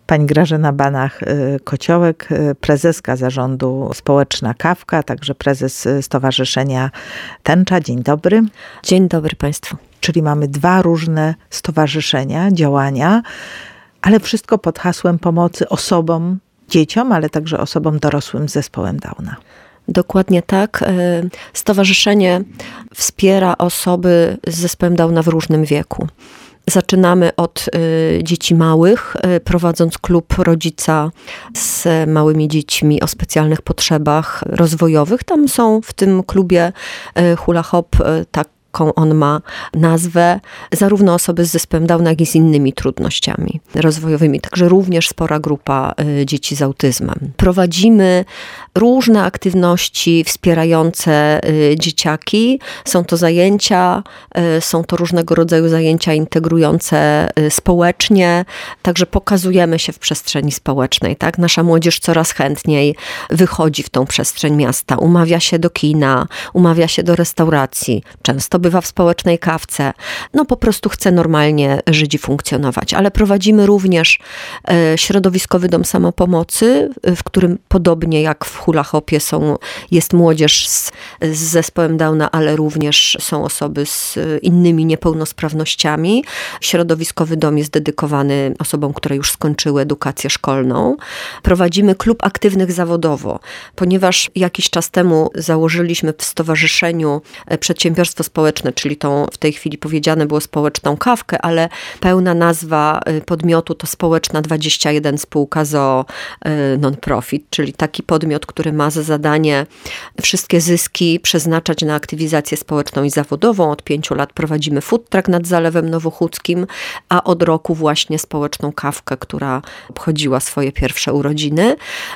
Pani Grażyna Banach-Kociołek, prezeska zarządu Społeczna Kawka, także prezes Stowarzyszenia Tęcza. Dzień dobry. Dzień dobry Państwu. Czyli mamy 2 różne stowarzyszenia, działania, ale wszystko pod hasłem pomocy osobom, dzieciom, ale także osobom dorosłym z zespołem Downa. Dokładnie tak. Stowarzyszenie wspiera osoby z zespołem Downa w różnym wieku. Zaczynamy od dzieci małych, prowadząc klub rodzica z małymi dziećmi o specjalnych potrzebach rozwojowych. Tam są w tym klubie Hula Hop, taką on ma nazwę, zarówno osoby z zespołem Downa, jak i z innymi trudnościami rozwojowymi. Także również spora grupa dzieci z autyzmem. Prowadzimy różne aktywności wspierające dzieciaki. Są to zajęcia, są to różnego rodzaju zajęcia integrujące społecznie. Także pokazujemy się w przestrzeni społecznej. Tak? Nasza młodzież coraz chętniej wychodzi w tą przestrzeń miasta. Umawia się do kina, umawia się do restauracji. Często bywa w społecznej kawce. No po prostu chce normalnie żyć i funkcjonować. Ale prowadzimy również środowiskowy dom samopomocy, w którym podobnie jak w Hula Hopie jest młodzież z zespołem Downa, ale również są osoby z innymi niepełnosprawnościami. Środowiskowy dom jest dedykowany osobom, które już skończyły edukację szkolną. Prowadzimy klub aktywnych zawodowo, ponieważ jakiś czas temu założyliśmy w stowarzyszeniu przedsiębiorstwo społeczne, czyli tą w tej chwili powiedziane było Społeczną Kawkę, ale pełna nazwa podmiotu to Społeczna 21 spółka ZOO non-profit, czyli taki podmiot, który ma za zadanie wszystkie zyski przeznaczać na aktywizację społeczną i zawodową. Od 5 lat prowadzimy food truck nad Zalewem Nowochódzkim, a od roku właśnie Społeczną Kawkę, która obchodziła swoje pierwsze urodziny.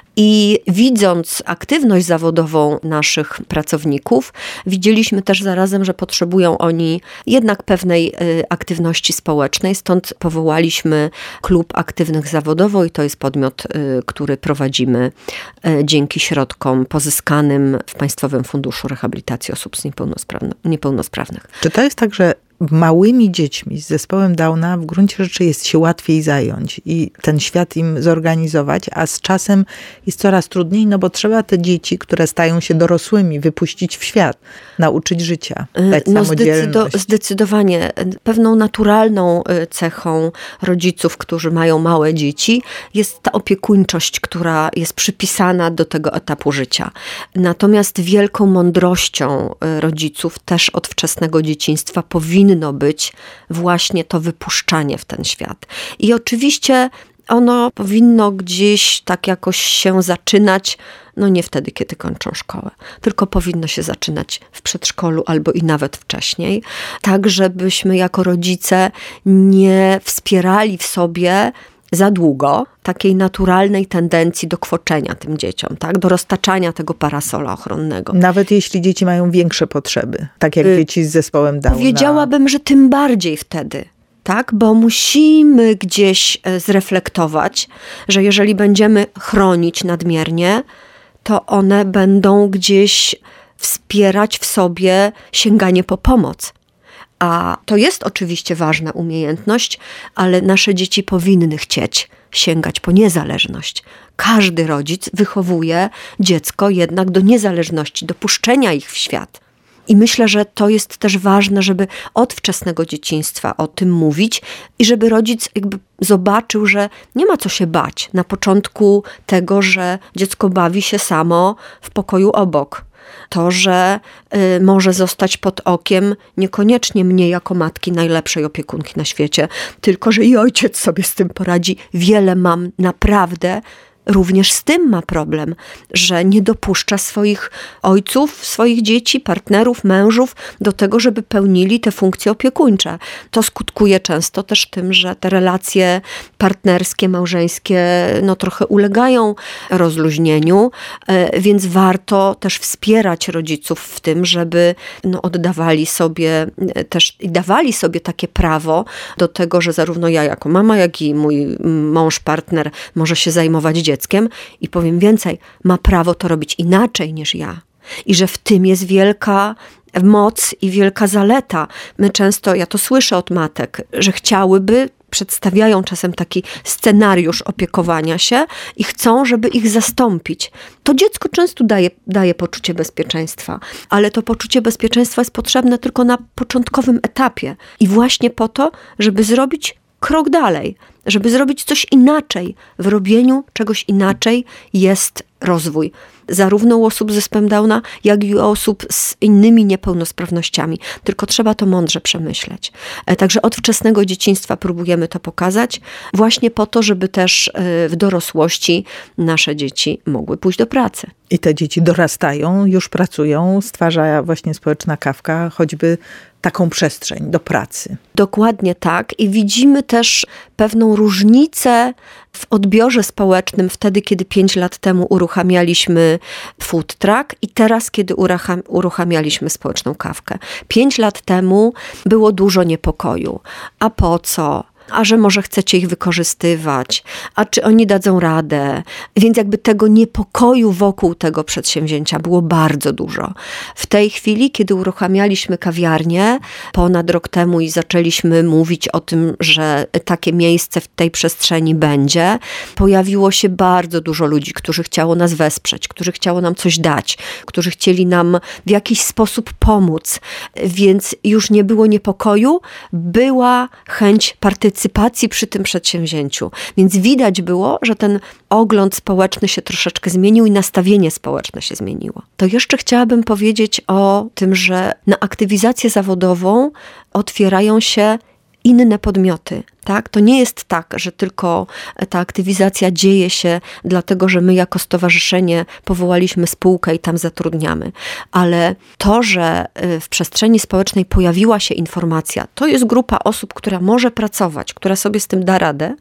I widząc aktywność zawodową naszych pracowników, widzieliśmy też zarazem, że potrzebują oni jednak pewnej aktywności społecznej. Stąd powołaliśmy klub aktywnych zawodowo i to jest podmiot, który prowadzimy dzięki środkom pozyskanym w Państwowym Funduszu Rehabilitacji Osób Niepełnosprawnych. Czy to jest tak, że małymi dziećmi z zespołem Downa w gruncie rzeczy jest się łatwiej zająć i ten świat im zorganizować, a z czasem jest coraz trudniej, no bo trzeba te dzieci, które stają się dorosłymi, wypuścić w świat, nauczyć życia, dać samodzielność. Zdecydowanie. Pewną naturalną cechą rodziców, którzy mają małe dzieci, jest ta opiekuńczość, która jest przypisana do tego etapu życia. Natomiast wielką mądrością rodziców też od wczesnego dzieciństwa powinno być właśnie to wypuszczanie w ten świat. I oczywiście ono powinno gdzieś tak jakoś się zaczynać, no nie wtedy, kiedy kończą szkołę, tylko powinno się zaczynać w przedszkolu albo i nawet wcześniej, tak żebyśmy jako rodzice nie wspierali w sobie za długo takiej naturalnej tendencji do kwoczenia tym dzieciom, tak? Do roztaczania tego parasola ochronnego. Nawet jeśli dzieci mają większe potrzeby, tak jak dzieci z zespołem Downa. Powiedziałabym, że tym bardziej wtedy. Tak, bo musimy gdzieś zreflektować, że jeżeli będziemy chronić nadmiernie, to one będą gdzieś wspierać w sobie sięganie po pomoc. A to jest oczywiście ważna umiejętność, ale nasze dzieci powinny chcieć sięgać po niezależność. Każdy rodzic wychowuje dziecko jednak do niezależności, do puszczenia ich w świat. I myślę, że to jest też ważne, żeby od wczesnego dzieciństwa o tym mówić i żeby rodzic jakby zobaczył, że nie ma co się bać na początku tego, że dziecko bawi się samo w pokoju obok. To, że może zostać pod okiem niekoniecznie mnie jako matki najlepszej opiekunki na świecie, tylko że i ojciec sobie z tym poradzi. Wiele mam naprawdę również z tym ma problem, że nie dopuszcza swoich ojców, swoich dzieci, partnerów, mężów do tego, żeby pełnili te funkcje opiekuńcze. To skutkuje często też tym, że te relacje partnerskie, małżeńskie trochę ulegają rozluźnieniu, więc warto też wspierać rodziców w tym, żeby oddawali sobie też i dawali sobie takie prawo do tego, że zarówno ja jako mama, jak i mój mąż, partner może się zajmować dzieckiem i powiem więcej, ma prawo to robić inaczej niż ja. I że w tym jest wielka moc i wielka zaleta. My często, ja to słyszę od matek, że chciałyby przedstawiają czasem taki scenariusz opiekowania się i chcą, żeby ich zastąpić. To dziecko często daje poczucie bezpieczeństwa, ale to poczucie bezpieczeństwa jest potrzebne tylko na początkowym etapie i właśnie po to, żeby zrobić krok dalej, żeby zrobić coś inaczej. W robieniu czegoś inaczej jest rozwój. Zarówno u osób z zespołem Downa, jak i u osób z innymi niepełnosprawnościami. Tylko trzeba to mądrze przemyśleć. Także od wczesnego dzieciństwa próbujemy to pokazać, właśnie po to, żeby też w dorosłości nasze dzieci mogły pójść do pracy. I te dzieci dorastają, już pracują, stwarza właśnie Społeczna Kawka choćby taką przestrzeń do pracy. Dokładnie tak. I widzimy też pewną różnicę w odbiorze społecznym wtedy, kiedy 5 lat temu uruchamialiśmy food truck i teraz, kiedy uruchamialiśmy Społeczną Kawkę. 5 lat temu było dużo niepokoju. A po co? A że może chcecie ich wykorzystywać, a czy oni dadzą radę. Więc jakby tego niepokoju wokół tego przedsięwzięcia było bardzo dużo. W tej chwili, kiedy uruchamialiśmy kawiarnię ponad rok temu i zaczęliśmy mówić o tym, że takie miejsce w tej przestrzeni będzie, pojawiło się bardzo dużo ludzi, którzy chciało nas wesprzeć, którzy chciało nam coś dać, którzy chcieli nam w jakiś sposób pomóc. Więc już nie było niepokoju, była chęć partycypacji przy tym przedsięwzięciu. Więc widać było, że ten ogląd społeczny się troszeczkę zmienił i nastawienie społeczne się zmieniło. To jeszcze chciałabym powiedzieć o tym, że na aktywizację zawodową otwierają się inne podmioty. Tak? To nie jest tak, że tylko ta aktywizacja dzieje się dlatego, że my jako stowarzyszenie powołaliśmy spółkę i tam zatrudniamy. Ale to, że w przestrzeni społecznej pojawiła się informacja, to jest grupa osób, która może pracować, która sobie z tym da radę,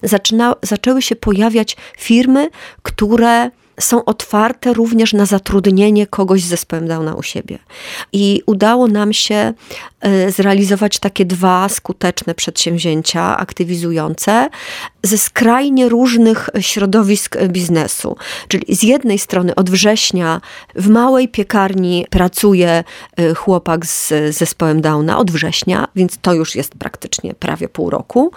zaczęły się pojawiać firmy, które są otwarte również na zatrudnienie kogoś z zespołem Downa u siebie. I udało nam się zrealizować takie 2 skuteczne przedsięwzięcia aktywizujące ze skrajnie różnych środowisk biznesu. Czyli z jednej strony od września w małej piekarni pracuje chłopak z zespołem Downa od września, więc to już jest praktycznie prawie pół roku.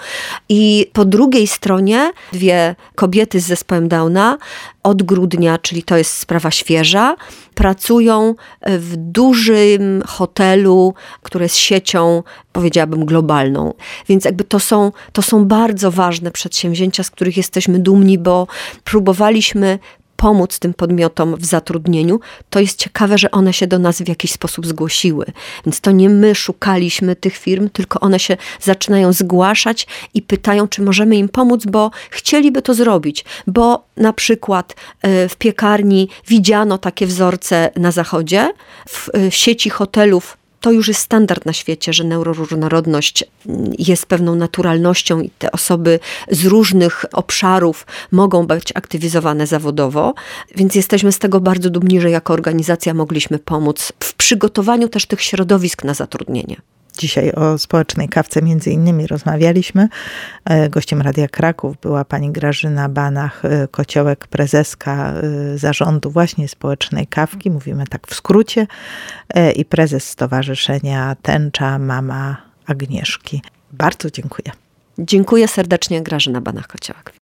I po drugiej stronie 2 kobiety z zespołem Downa od grudnia, czyli to jest sprawa świeża, pracują w dużym hotelu, które jest siecią, powiedziałabym, globalną. Więc jakby to są bardzo ważne przedsięwzięcia, z których jesteśmy dumni, bo próbowaliśmy pomóc tym podmiotom w zatrudnieniu. To jest ciekawe, że one się do nas w jakiś sposób zgłosiły. Więc to nie my szukaliśmy tych firm, tylko one się zaczynają zgłaszać i pytają, czy możemy im pomóc, bo chcieliby to zrobić. Bo na przykład w piekarni widziano takie wzorce na zachodzie, w sieci hotelów. To już jest standard na świecie, że neuroróżnorodność jest pewną naturalnością i te osoby z różnych obszarów mogą być aktywizowane zawodowo, więc jesteśmy z tego bardzo dumni, że jako organizacja mogliśmy pomóc w przygotowaniu też tych środowisk na zatrudnienie. Dzisiaj o Społecznej Kawce między innymi rozmawialiśmy. Gościem Radia Kraków była pani Grażyna Banach-Kociołek, prezeska zarządu właśnie Społecznej Kawki, mówimy tak w skrócie, i prezes Stowarzyszenia Tęcza, mama Agnieszki. Bardzo dziękuję. Dziękuję serdecznie, Grażyna Banach-Kociołek.